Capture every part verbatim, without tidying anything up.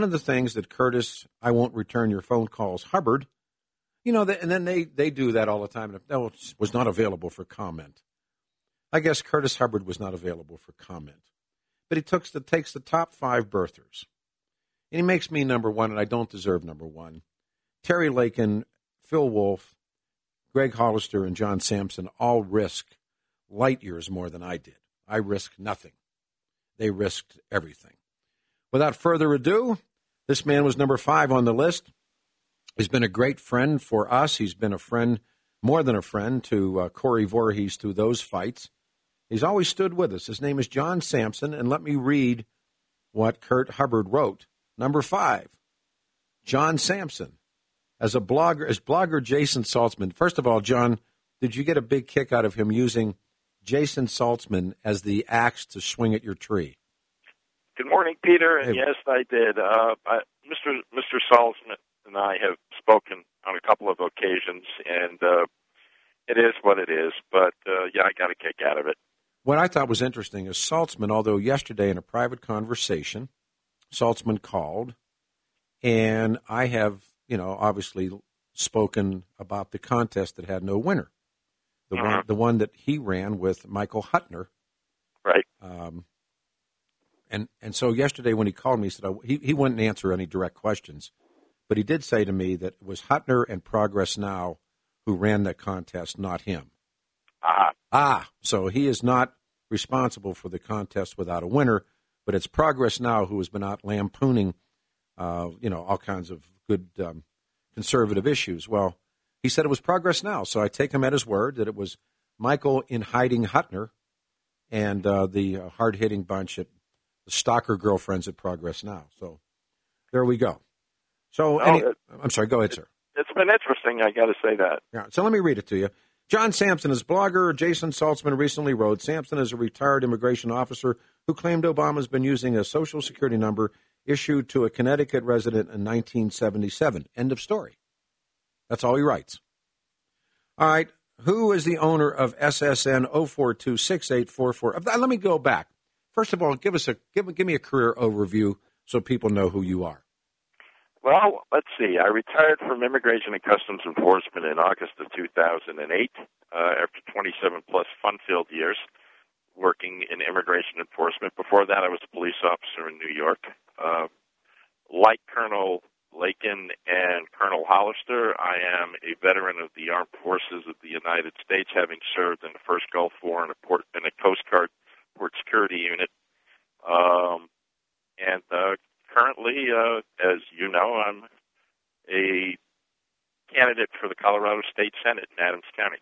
one of the things that Curtis, I won't return your phone calls, Hubbard, you know, and then they, they do that all the time. That was not available for comment. I guess Curtis Hubbard was not available for comment. But he took the, takes the top five birthers. And he makes me number one, and I don't deserve number one. Terry Lakin, Phil Wolf, Greg Hollister, and John Sampson all risk light years more than I did. I risked nothing. They risked everything. Without further ado, this man was number five on the list. He's been a great friend for us. He's been a friend, more than a friend, to uh, Corey Voorhees through those fights. He's always stood with us. His name is John Sampson, and let me read what Kurt Hubbard wrote. Number five, John Sampson. As a blogger, as blogger Jason Saltzman, first of all, John, did you get a big kick out of him using Jason Saltzman as the axe to swing at your tree? Good morning, Peter, and Hey. yes, I did. Uh, I, Mister Mister Saltzman and I have spoken on a couple of occasions, and uh, it is what it is, but uh, yeah, I got a kick out of it. What I thought was interesting is Saltzman, although yesterday in a private conversation, Saltzman called, and I have, you know, obviously spoken about the contest that had no winner, the Mhm. one, the one that he ran with Michael Huttner. Right. Um, and and so yesterday when he called me, he said I, he he wouldn't answer any direct questions, but he did say to me that it was Huttner and Progress Now who ran that contest, not him. Uh-huh. Ah, so he is not responsible for the contest without a winner, but it's Progress Now who has been out lampooning, uh, you know, all kinds of good um, conservative issues. Well, he said it was Progress Now, so I take him at his word that it was Michael in hiding Huttner and uh, the uh, hard-hitting bunch at the stalker girlfriends at Progress Now. So there we go. So No, any, it- I'm sorry, go ahead, sir. It's been interesting, I got to say that. Yeah, so let me read it to you. John Sampson is blogger. Jason Saltzman recently wrote, Sampson is a retired immigration officer who claimed Obama's been using a Social Security number issued to a Connecticut resident in nineteen seventy-seven. End of story. That's all he writes. All right. Who is the owner of S S N zero four two six eight four four? Let me go back. First of all, give us a give, give me a career overview so people know who you are. Well, let's see. I retired from Immigration and Customs Enforcement in August of two thousand eight uh, after twenty-seven plus fun-filled years working in immigration enforcement. Before that, I was a police officer in New York. Uh, like Colonel Lakin and Colonel Hollister, I am a veteran of the Armed Forces of the United States, having served in the First Gulf War in a, port, in a Coast Guard port security unit. Um, and uh, currently, uh, as you know, I'm a candidate for the Colorado State Senate in Adams County.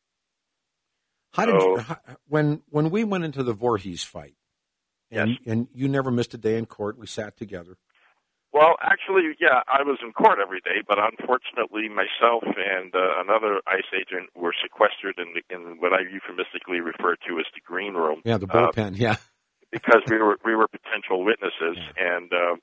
How did you, how, when when we went into the Voorhees fight, and, Yes. and you never missed a day in court, we sat together. Well, actually, yeah, I was in court every day, but unfortunately, myself and uh, another ICE agent were sequestered in, the, in what I euphemistically refer to as the green room. Yeah, the uh, bullpen, yeah. because we were we were potential witnesses, Yeah. and uh,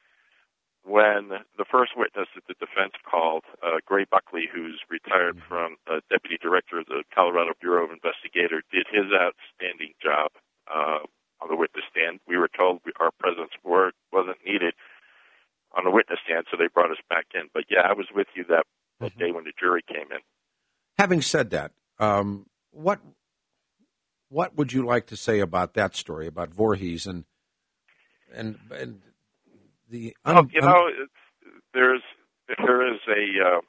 when the first witness that the defense called, uh, Gray Buckley, who's retired Mm-hmm. from uh, deputy director of the Colorado Bureau of Investigator, did his outstanding job uh, on the witness stand. We were told we, our presence were, wasn't needed on the witness stand, so they brought us back in. But yeah, I was with you that, that Mhm. day when the jury came in. Having said that, um, what what would you like to say about that story about Voorhees and and and the un, Well, you un- know, it's, there's there is a. Uh,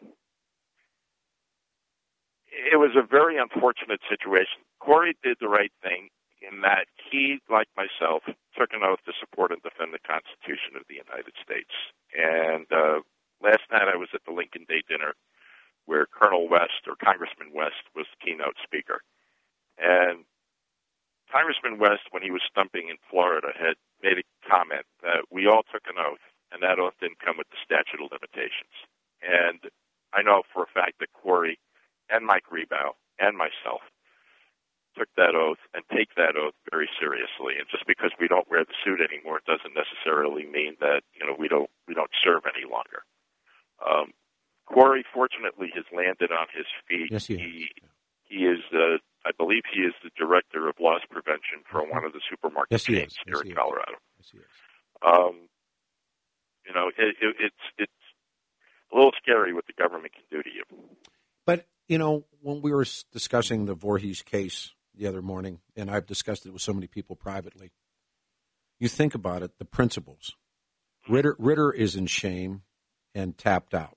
it was a very unfortunate situation. Corey did the right thing in that he, like myself, took an oath to support and defend the Constitution of the United States. And uh, last night I was at the Lincoln Day dinner where Colonel West, or Congressman West, was the keynote speaker. And Congressman West, when he was stumping in Florida, had made a comment that we all took an oath, and that oath didn't come with the statute of limitations. And I know for a fact that Corey and Mike Rebow and myself took that oath and take that oath very seriously. And just because we don't wear the suit anymore doesn't necessarily mean that, you know, we don't we don't serve any longer. Um, Corey, fortunately, has landed on his feet. Yes, he he, has. he is, uh, I believe, he is the director of loss prevention for one of the supermarket Yes, he chains is. here Yes, he in is. Colorado. Yes, he is. Um, You know, it, it, it's it's a little scary what the government can do to you. But, you know, when we were discussing the Voorhees case the other morning, and I've discussed it with so many people privately, you think about it, the principles. Ritter, Ritter is in shame and tapped out.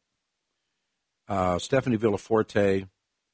Uh, Stephanie Villaforte,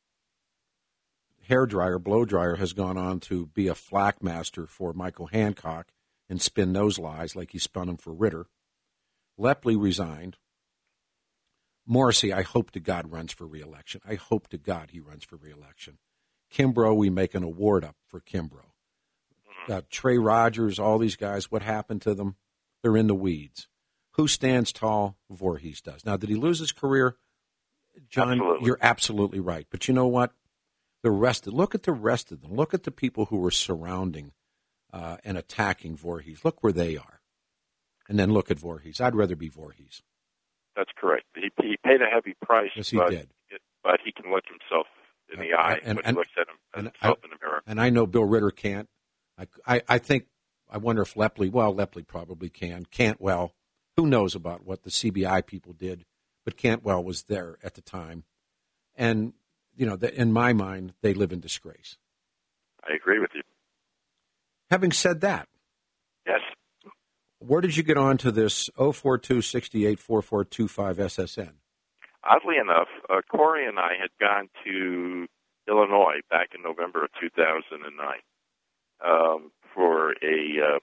hairdryer, blow dryer, has gone on to be a flack master for Michael Hancock and spin those lies like he spun them for Ritter. Lepley resigned. Morrissey, I hope to God, runs for re-election. I hope to God he runs for re-election. Kimbrough, we make an award up for Kimbrough. Uh, Trey Rogers, all these guys, what happened to them? They're in the weeds. Who stands tall? Voorhees does. Now, did he lose his career? John, absolutely. You're absolutely right. But you know what? The rest, look at the rest of them. Look at the people who were surrounding uh, and attacking Voorhees. Look where they are. And then look at Voorhees. I'd rather be Voorhees. That's correct. He, he paid a heavy price. Yes, he but, did. But he can look himself in the eye and, when and, he looks at him, and himself I, in the mirror. And I know Bill Ritter can't. I, I, I think, I wonder if Lepley, well, Lepley probably can. Cantwell, who knows about what the C B I people did, but Cantwell was there at the time. And, you know, the, in my mind, they live in disgrace. I agree with you. Having said that, yes. Where did you get on to this oh four two, six eight, four four two five S S N? Oddly enough, uh, Corey and I had gone to Illinois back in November of two thousand nine um, for a uh,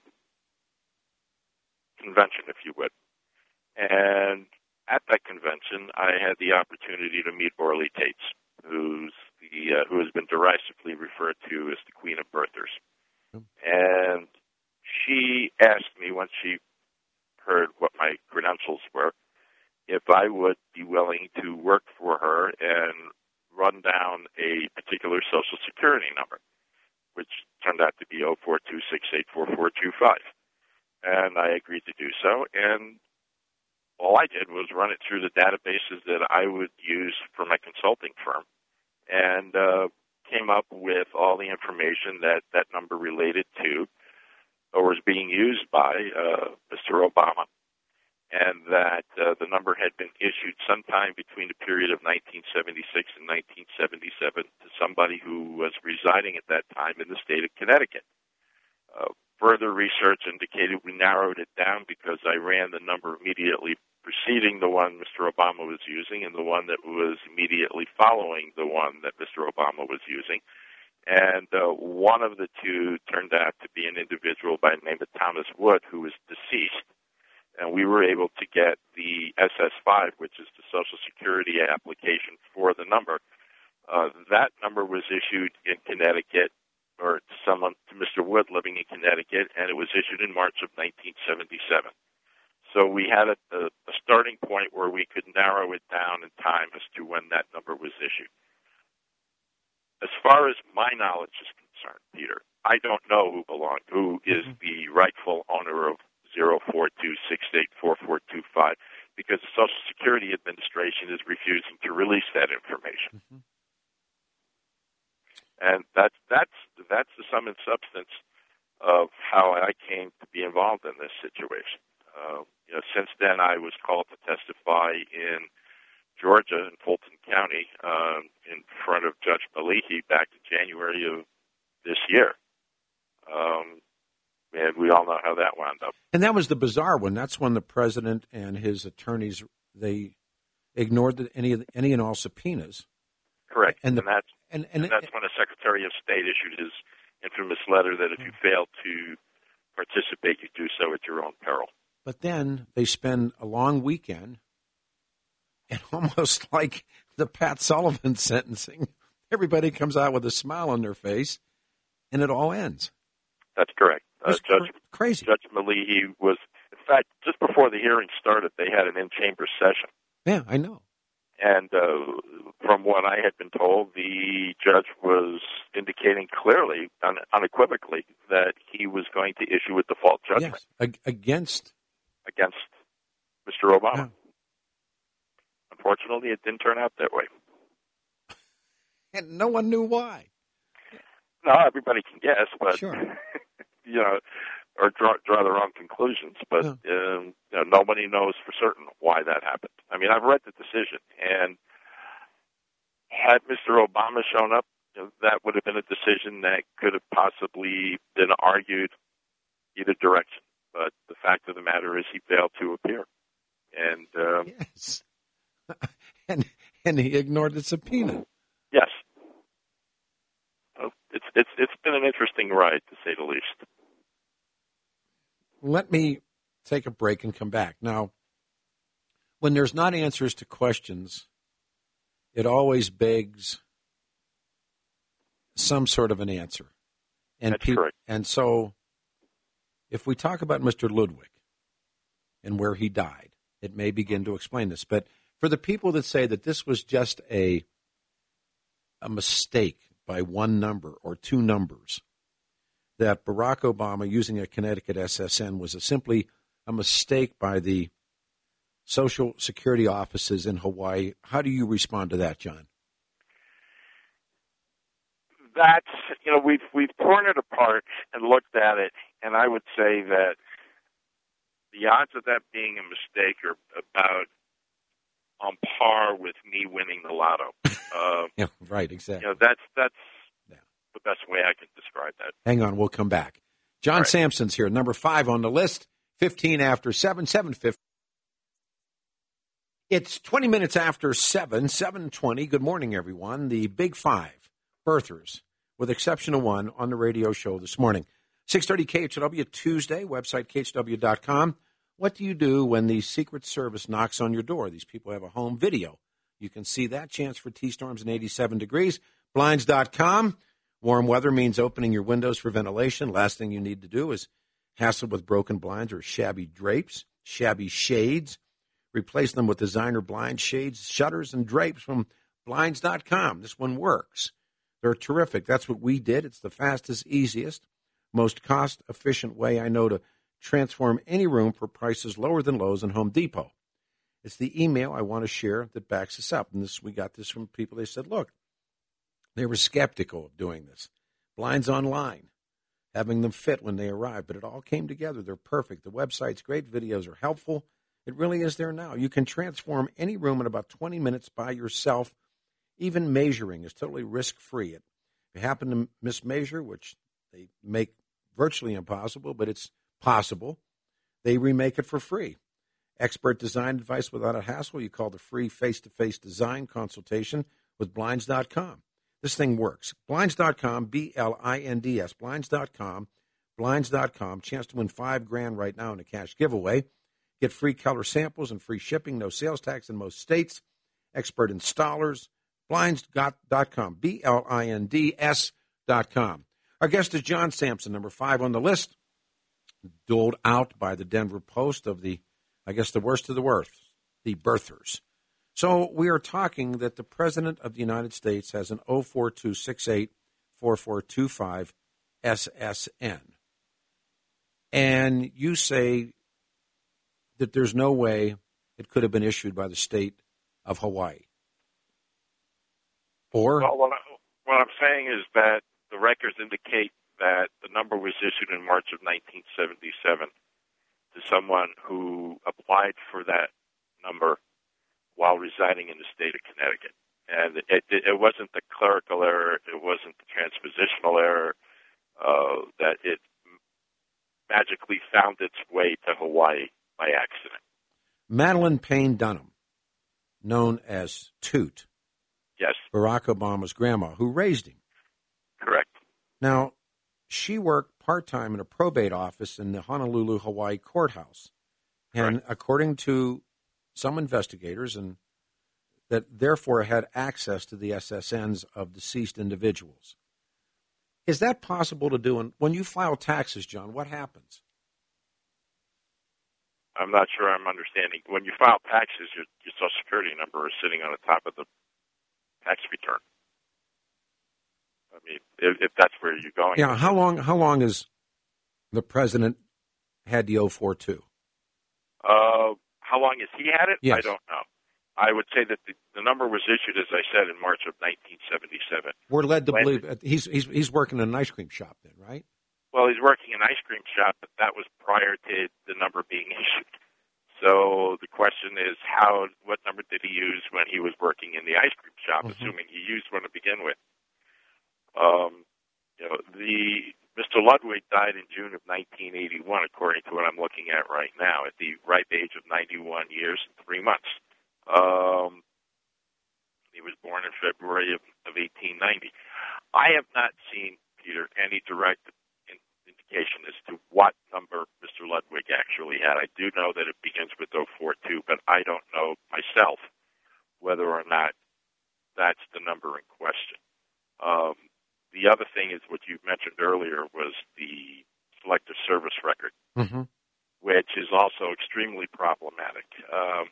convention, if you would. And at that convention, I had the opportunity to meet Orly Tates, who's the uh, who has been derisively referred to as the Queen of Birthers. Mm. And she asked me, once she heard what my credentials were, if I would be willing to work for her and run down a particular Social Security number, which turned out to be oh four two, six eight, four four two five. And I agreed to do so, and all I did was run it through the databases that I would use for my consulting firm, and uh, came up with all the information that that number related to or was being used by uh, Mister Obama, and that uh, the number had been issued sometime between the period of nineteen seventy-six and nineteen seventy-seven to somebody who was residing at that time in the state of Connecticut. Uh, further research indicated we narrowed it down because I ran the number immediately preceding the one Mister Obama was using and the one that was immediately following the one that Mister Obama was using. And uh, one of the two turned out to be an individual by the name of Thomas Wood, who was deceased. And we were able to get the S S five, which is the Social Security application for the number. Uh, that number was issued in Connecticut, or to someone, to Mister Wood living in Connecticut, and it was issued in March of nineteen seventy-seven. So we had a, a, a starting point where we could narrow it down in time as to when that number was issued. As far as my knowledge is concerned, Peter, I don't know who belonged, who is the rightful owner of zero four two, six eight, four four two five, because the Social Security Administration is refusing to release that information. Mm-hmm. And that's that's that's the sum and substance of how I came to be involved in this situation. Uh, you know, since then, I was called to testify in Georgia, in Fulton County, um, in front of Judge Malihi back in January of this year. Um, and we all know how that wound up. And that was the bizarre one. That's when the president and his attorneys, they ignored the, any any and all subpoenas. Correct. And, the, and, that's, and, and, and that's when the Secretary of State issued his infamous letter that if you fail to participate, you do so at your own peril. But then they spend a long weekend, and almost like the Pat Sullivan sentencing, everybody comes out with a smile on their face, and it all ends. That's correct. Uh, Judge, cr- crazy. Judge Malihi was, in fact, just before the hearing started, they had an in-chamber session. Yeah, I know. And uh, from what I had been told, the judge was indicating clearly, un- unequivocally, that he was going to issue a default judgment. Yes, ag- against against Mister Obama. Yeah. Unfortunately, it didn't turn out that way. And no one knew why. No, everybody can guess, but sure. you know, or draw, draw their own conclusions. But yeah. um, you know, nobody knows for certain why that happened. I mean, I've read the decision, and had Mister Obama shown up, you know, that would have been a decision that could have possibly been argued either direction. But the fact of the matter is, he failed to appear, and um, yes, and and he ignored the subpoena. Yes. So it's it's it's been an interesting ride, to say the least. Let me take a break and come back. Now, when there's not answers to questions, it always begs some sort of an answer. And That's correct. And so, if we talk about Mister Ludwig and where he died, it may begin to explain this. But for the people that say that this was just a a mistake by one number or two numbers, that Barack Obama using a Connecticut S S N was a, simply a mistake by the Social Security offices in Hawaii, how do you respond to that, John? That's, you know, we've we've torn it apart and looked at it, and I would say that the odds of that being a mistake are about on par with me winning the lotto. Uh, yeah, right, exactly. You know, that's that's yeah. the best way I can describe that. Hang on, we'll come back. John right. Sampson's here, number five on the list, fifteen after seven, seven fifty. It's twenty minutes after seven, seven twenty. Good morning, everyone. The Big Five, birthers, with exception of one, on the radio show this morning. six thirty K H W Tuesday, website K H W dot com. What do you do when the Secret Service knocks on your door? These people have a home video. You can see that. Chance for T-storms in eighty-seven degrees. Blinds dot com. Warm weather means opening your windows for ventilation. Last thing you need to do is hassle with broken blinds or shabby drapes, shabby shades. Replace them with designer blind shades, shutters, and drapes from Blinds dot com. This one works. They're terrific. That's what we did. It's the fastest, easiest, most cost-efficient way I know to transform any room for prices lower than Lowe's and Home Depot. It's the email I want to share that backs us up. And this we got this from people. They said, look, they were skeptical of doing this. Blinds online, having them fit when they arrive. But it all came together. They're perfect. The website's great. Videos are helpful. It really is there now. You can transform any room in about twenty minutes by yourself. Even measuring is totally risk-free. If you happen to mismeasure, which they make virtually impossible, but it's possible, they remake it for free. Expert design advice without a hassle. You call the free face-to-face design consultation with Blinds dot com. This thing works. Blinds dot com, B L I N D S, Blinds dot com, Blinds dot com. Chance to win five grand right now in a cash giveaway. Get free color samples and free shipping, no sales tax in most states. Expert installers, Blinds dot com, B L I N D S dot com. Our guest is John Sampson, number five on the list, doled out by the Denver Post of the, I guess, the worst of the worst, the birthers. So we are talking that the President of the United States has an oh four two six eight four four two five S S N. And you say that there's no way it could have been issued by the state of Hawaii. Or? Well, what, I, what I'm saying is that the records indicate that the number was issued in March of nineteen seventy-seven to someone who applied for that number while residing in the state of Connecticut. And it, it, it wasn't the clerical error, it wasn't the transpositional error, uh, that it magically found its way to Hawaii by accident. Madeline Payne Dunham, known as Toot. Yes. Barack Obama's grandma, who raised him. Correct. Now, she worked part-time in a probate office in the Honolulu, Hawaii courthouse. And Correct. According to some investigators, and that therefore had access to the S S Ns of deceased individuals. Is that possible to do? And when you file taxes, John, what happens? I'm not sure I'm understanding. When you file taxes, your, your Social Security number is sitting on the top of the tax return. I mean, if, if that's where you're going. Yeah. How long? How long has the president had the oh four two? Uh, how long has he had it? Yes. I don't know. I would say that the, the number was issued, as I said, in March of nineteen seventy-seven. We're led to when, believe he's he's he's working in an ice cream shop then, right? Well, he's working in an ice cream shop, but that was prior to the number being issued. So the question is, how? What number did he use when he was working in the ice cream shop, mm-hmm. assuming he used one to begin with? Um, you know, the Mister Ludwig died in June of nineteen eighty-one, according to what I'm looking at right now, at the ripe age of ninety-one years and three months. Um, he was born in February of, of eighteen ninety. I have not seen, Peter, any direct indication as to what number Mister Ludwig actually had. I do know that it begins with oh four two, but I don't know myself whether or not that's the number in question. Um, the other thing is what you mentioned earlier was the selective service record, mm-hmm. which is also extremely problematic. Um,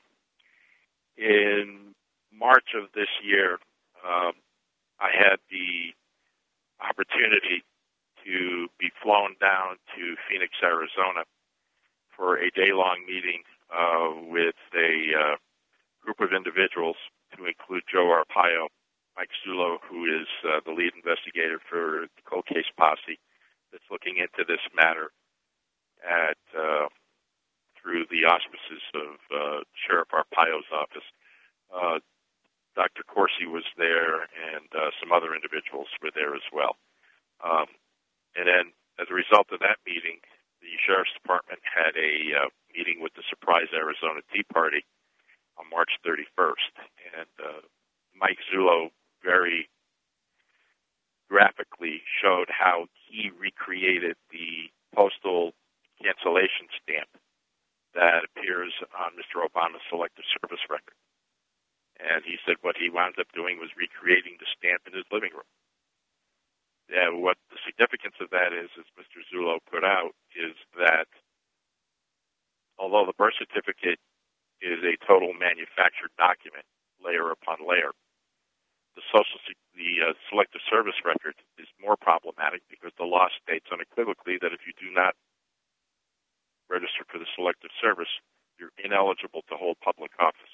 in March of this year, um, I had the opportunity to be flown down to Phoenix, Arizona for a day-long meeting uh, with a uh, group of individuals to include Joe Arpaio, Mike Zullo, who is uh, the lead investigator for the cold case posse that's looking into this matter at uh, through the auspices of uh, Sheriff Arpaio's office. Uh, Doctor Corsi was there, and uh, some other individuals were there as well. Um, and then, as a result of that meeting, the Sheriff's Department had a uh, meeting with the Surprise Arizona Tea Party on March thirty-first. And uh, Mike Zullo very graphically showed how he recreated the postal cancellation stamp that appears on Mister Obama's selective service record. And he said what he wound up doing was recreating the stamp in his living room. And what the significance of that is, as Mister Zullo put out, is that although the birth certificate is a total manufactured document, layer upon layer, the social, the uh, selective service record is more problematic because the law states unequivocally that if you do not register for the selective service, you're ineligible to hold public office.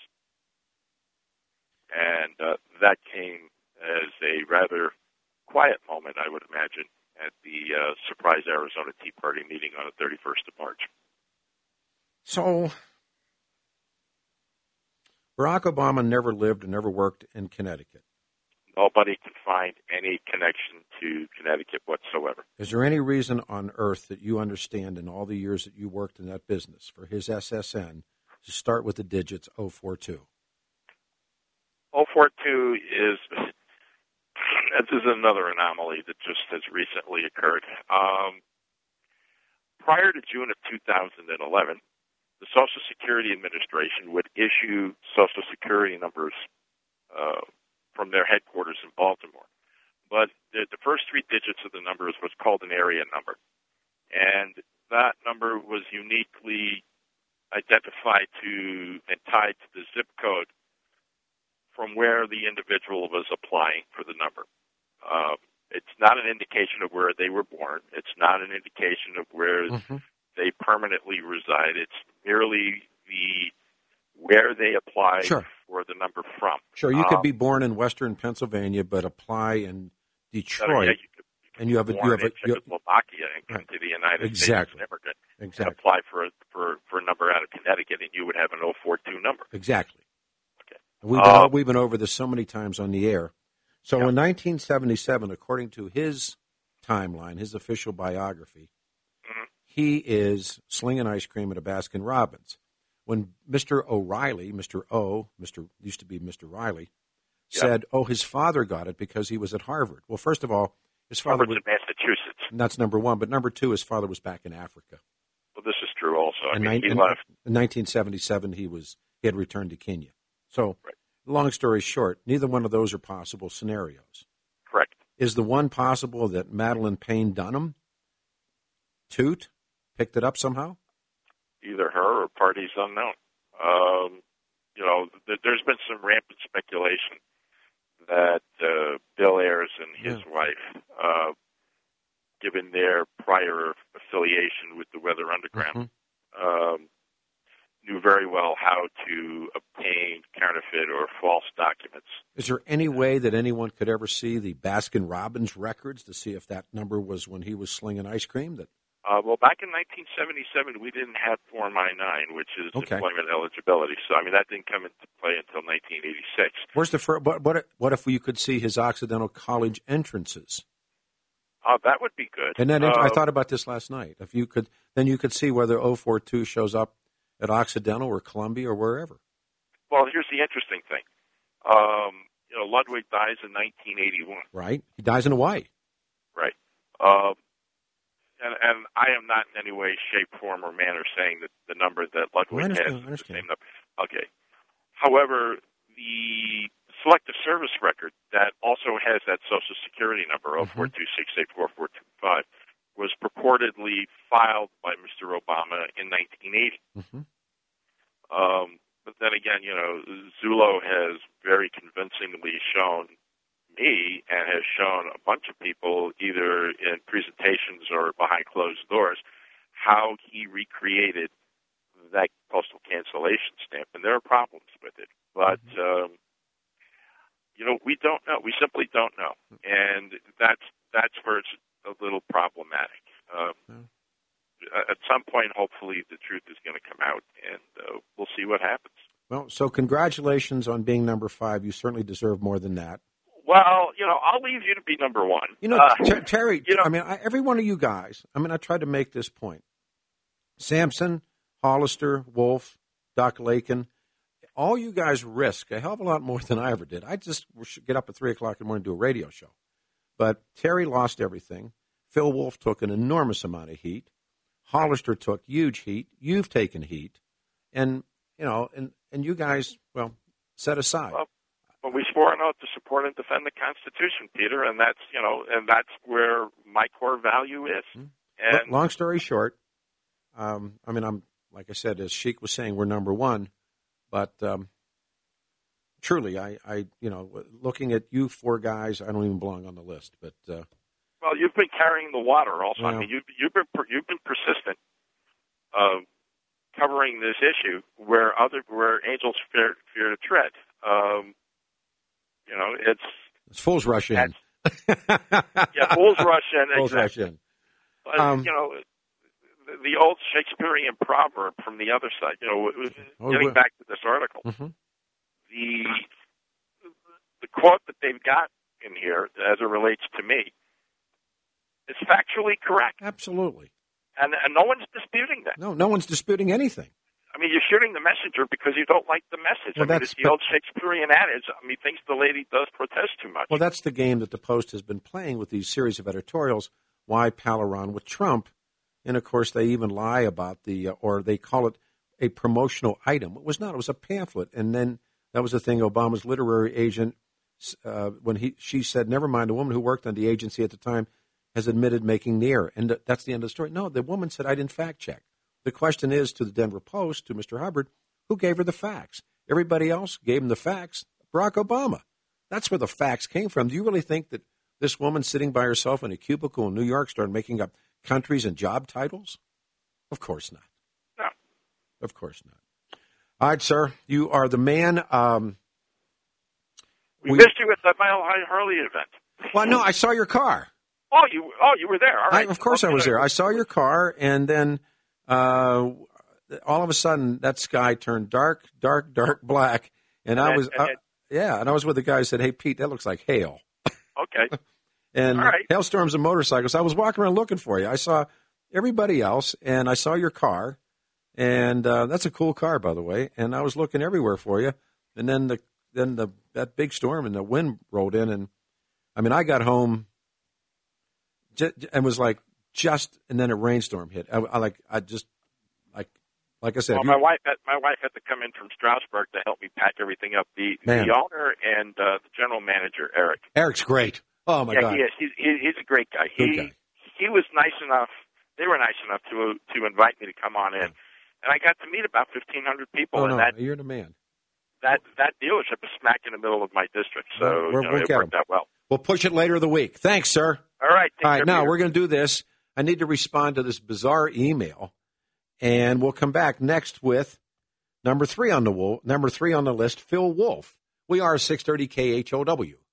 And uh, that came as a rather quiet moment, I would imagine, at the uh, Surprise Arizona Tea Party meeting on the thirty-first of March. So, Barack Obama never lived and never worked in Connecticut. Nobody can find any connection to Connecticut whatsoever. Is there any reason on earth that you understand in all the years that you worked in that business for his S S N to start with the digits oh four two? oh four two is, this is another anomaly that just has recently occurred. Um, prior to June of two thousand eleven, the Social Security Administration would issue Social Security numbers uh, from their headquarters in Baltimore. But the, the first three digits of the number is what's called an area number. And that number was uniquely identified to and tied to the zip code from where the individual was applying for the number. Um, it's not an indication of where they were born. It's not an indication of where mm-hmm. they permanently reside. It's merely the where they apply sure. for the number from. Sure, you um, could be born in Western Pennsylvania, but apply in Detroit, yeah, you could be and you have a you have a you Czechoslovakia and come right. to the United exactly. States as an immigrant exactly. and apply for a, for for a number out of Connecticut, and you would have an oh four two number. Exactly. Okay. We've been, uh, we've been over this so many times on the air. So yeah. in nineteen seventy-seven, according to his timeline, his official biography, mm-hmm. he is slinging ice cream at a Baskin Robbins. When Mister O'Reilly, Mister O, Mister used to be Mister Riley, yeah. said, "Oh, his father got it because he was at Harvard." Well, first of all, his father Harvard's was in Massachusetts. And that's number one. But number two, his father was back in Africa. Well, this is true also. I in mean, ni- he in, left. In nineteen seventy-seven, he was he had returned to Kenya. So, right. long story short, neither one of those are possible scenarios. Correct. Is the one possible that Madeline Payne Dunham, Toot, picked it up somehow? Either her or parties unknown. Um, you know, th- there's been some rampant speculation that uh, Bill Ayers and his yeah. wife, uh, given their prior affiliation with the Weather Underground, mm-hmm. um, knew very well how to obtain counterfeit or false documents. Is there any way that anyone could ever see the Baskin-Robbins records to see if that number was when he was slinging ice cream? That Uh, well, back in nineteen seventy-seven, we didn't have Form I nine, which is okay. employment eligibility. So, I mean, that didn't come into play until nineteen eighty-six. Where's the fir- what, what? What if you could see his Occidental College entrances? Uh, that would be good. And then uh, I thought about this last night. If you could, then you could see whether oh four two shows up at Occidental or Columbia or wherever. Well, here's the interesting thing. Um, you know, Ludwig dies in nineteen eighty-one. Right. He dies in Hawaii. Right. Um, And, and I am not in any way, shape, form, or manner saying that the number that Ludwig has is the same number. Okay. However, the selective service record that also has that Social Security number, oh four two six eight four four two five, was purportedly filed by Mister Obama in nineteen eighty. Mm-hmm. Um, but then again, you know, Zullo has very convincingly shown me and has shown a bunch of people, either in presentations or behind closed doors, how he recreated that postal cancellation stamp. And there are problems with it. But, mm-hmm. um, you know, we don't know. We simply don't know. And that's, that's where it's a little problematic. Um, mm-hmm. At some point, hopefully, the truth is going to come out, and uh, we'll see what happens. Well, so congratulations on being number five. You certainly deserve more than that. Well, you know, I'll leave you to be number one. You know, uh, Ter- Terry, you know, I mean, I, every one of you guys, I mean, I tried to make this point. Sampson, Hollister, Wolf, Doc Lakin, all you guys risk a hell of a lot more than I ever did. I just should get up at three o'clock in the morning and do a radio show. But Terry lost everything. Phil Wolf took an enormous amount of heat. Hollister took huge heat. You've taken heat. And, you know, and, and you guys, well, set aside. Well, But we swore an oath to support and defend the Constitution, Peter, and that's you know, and that's where my core value is. Mm-hmm. And long story short, um, I mean, I'm like I said, as Sheik was saying, we're number one, but um, truly, I, I, you know, looking at you four guys, I don't even belong on the list. But uh, well, you've been carrying the water, also. Well, I mean, you've you've been you've been persistent, uh, covering this issue where other where angels fear fear to tread. Um, You know, it's it's fools rush in. yeah, fools rush in. Fools exactly. rush in. But, um, you know, the, the old Shakespearean proverb from the other side. You know, oh, getting well. back to this article, mm-hmm. the the quote that they've got in here, as it relates to me, is factually correct. Absolutely, and and no one's disputing that. No, no one's disputing anything. I mean, you're shooting the messenger because you don't like the message. Well, I mean, it's the but, old Shakespearean adage. I mean, thinks the lady does protest too much. Well, that's the game that the Post has been playing with these series of editorials. Why pal around with Trump? And, of course, they even lie about the, uh, or they call it a promotional item. It was not. It was a pamphlet. And then that was the thing Obama's literary agent, uh, when he she said, never mind, a woman who worked on the agency at the time has admitted making the error. And that's the end of the story. No, the woman said, I didn't fact check. The question is to the Denver Post, to Mister Hubbard, who gave her the facts? Everybody else gave him the facts. Barack Obama. That's where the facts came from. Do you really think that this woman sitting by herself in a cubicle in New York started making up countries and job titles? Of course not. No. Of course not. All right, sir. You are the man. Um, we, we missed you at the Mile High Harley event. Well, no, I saw your car. Oh, you oh you were there. All right. I, of course okay. I was there. I saw your car, and then uh, all of a sudden that sky turned dark, dark, dark black, and I was uh, yeah, and I was with the guy who said, "Hey, Pete, that looks like hail." Okay. And all right. hailstorms and motorcycles. I was walking around looking for you. I saw everybody else, and I saw your car, and uh, that's a cool car, by the way. And I was looking everywhere for you, and then the then the that big storm and the wind rolled in, and I mean, I got home and was like just, and then a rainstorm hit. I, I like I just like like I said. Well, my wife had my wife had to come in from Strasbourg to help me pack everything up. The Man. the owner and uh, the general manager, Eric. Eric's great. Oh my yeah, God. he is. He's, he's a great guy. Good he guy. he was nice enough. They were nice enough to to invite me to come on in, and I got to meet about fifteen hundred people. Oh and no, that you're the man. that that dealership is smack in the middle of my district, so Well, we're- you know, we'll it get worked him. out well. We'll push it later in the week. Thanks, sir. All right. Take All care, right, now Peter. we're going to do this. I need to respond to this bizarre email, and we'll come back next with Number three on the wo- number three on the list, Phil Wolf. We are six thirty K H O W.